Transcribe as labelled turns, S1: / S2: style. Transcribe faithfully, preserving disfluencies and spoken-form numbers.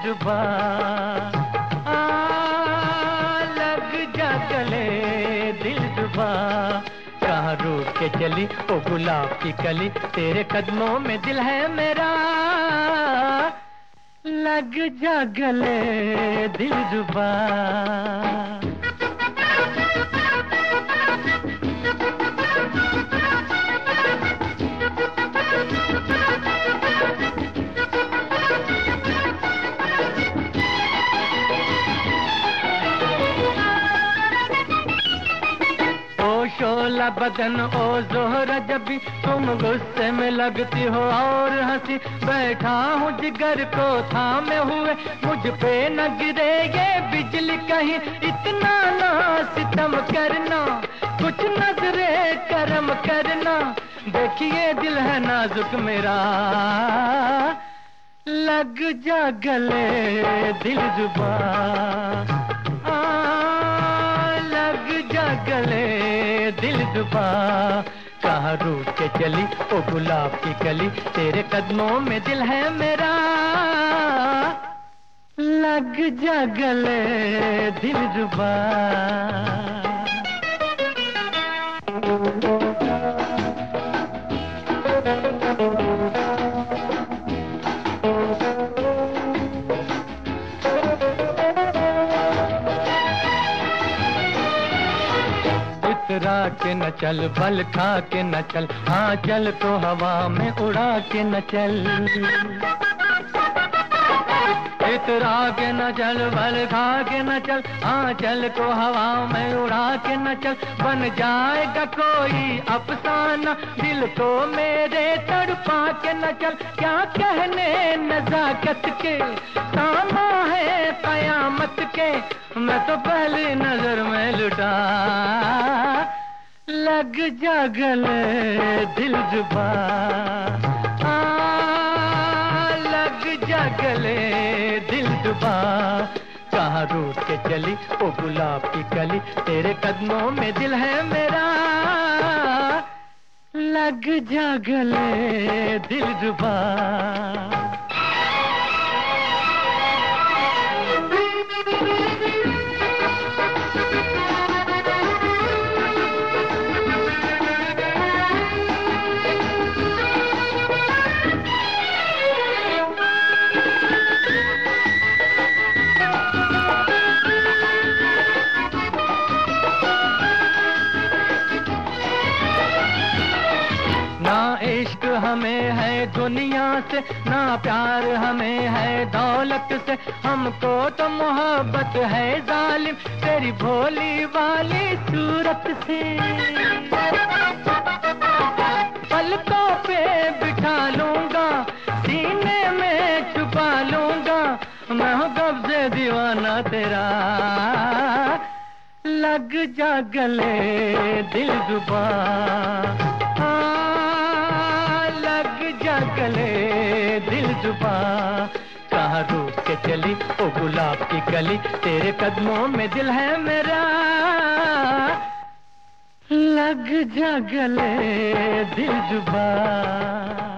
S1: जुबा, आ लग जा गले दिल जुबा। कहाँ रूठ के चली ओ गुलाब की कली, तेरे कदमों में दिल है मेरा, लग जा गले दिल जुबा। शोला बदन ओ ज़ोहरा जबी, तुम गुस्से में लगती हो और हंसी। बैठा हूँ जिगर को थामे हुए, मुझ पे न गिरे ये बिजली कहीं। इतना ना सितम करना, कुछ नजरे करम करना। देखिए दिल है नाजुक मेरा, लग जा गले दिल जुबा। गले दिल जुबा, कहाँ रूठ के चली ओ गुलाब की कली, तेरे कदमों में दिल है मेरा, लग जा गले दिल जुबा। इतरा के न चल, बल खा के न चल, हाँ चल तो हवा में उड़ा के न चल। इतरा के न चल, बल खा के न चल, हाँ चल तो हवा में उड़ा के न चल। बन जाएगा कोई अफसाना, दिल को मेरे तड़पा के न चल। क्या कहने नजाकत के, सामा है कयामत के, मैं तो पहली नजर में लुटा, लग जा गले दिल जुबा। आ लग जा गले दिल जुबा, कहाँ रूठ के चली ओ गुलाब की कली, तेरे कदमों में दिल है मेरा, लग जा गले दिल जुबा। ना इश्क हमें है दुनिया से, ना प्यार हमें है दौलत से। हमको तो मोहब्बत है जालिम, तेरी भोली वाली सूरत से। पलकों पे बिठा लूंगा, सीने में छुपा लूंगा, मैं हूँ कब से दीवाना तेरा, लग जा गले दिल जुबा। गले दिल जुबा, कहाँ रूठ के चली ओ गुलाब की कली, तेरे कदमों में दिल है मेरा, लग जा गले दिल जुबा।